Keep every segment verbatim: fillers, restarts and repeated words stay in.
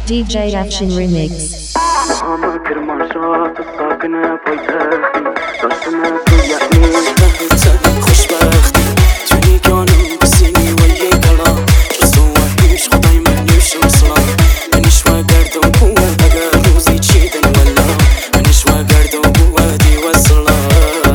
دی جی Action Remix. خوشبختی توی جانم بسینی و یه دلا جز تو وحیش خدای من نیوشم سلام منش و گردم بود اگر روزی چیدن ولا منش و گردم بودی و سلام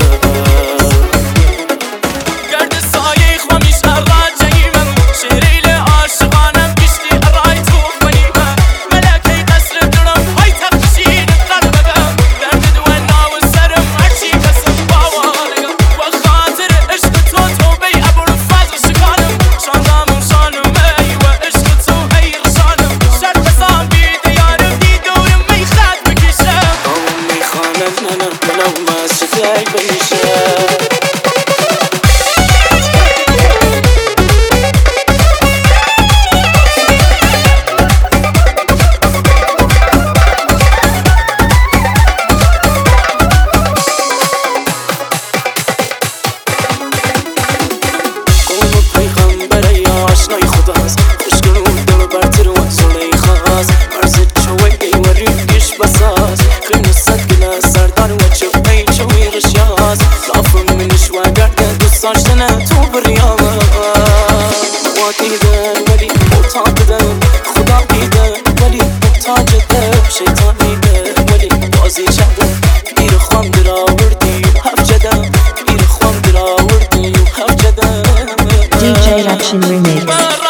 گرد سایه خوامیش اراد جایمم شریل عاشقانم گشتی ارای تو خونیمم ملکی قصر درم های تقشین قلبم درد دوانا و سرم هرچی کسم باوالگم و خاطر عشق تو تو بی ابر فضل شکانم شاندامم شانم ای و عشق تو هی رشانم شرط قسام بیده یارم دی دورم می خد بکشم آمون می خانم منم منم مسجد ای بمیشم آشنای خداست خوشگل و دل برتر و زنای خاص مرزت چوی و ریگش بساز خیلی صد گله سردار و چوی چوی رشیاز لافم منش و گرد دوست داشتن تو بریاز هوا دیدن ولی محتاج بدن خدا دیدن ولی محتاج دل شیطان دیدن ولی بازی چدن گیر خوام در آوردی و هف جدم گیر خوام در آوردی و هف جدم دی جی Action Remix.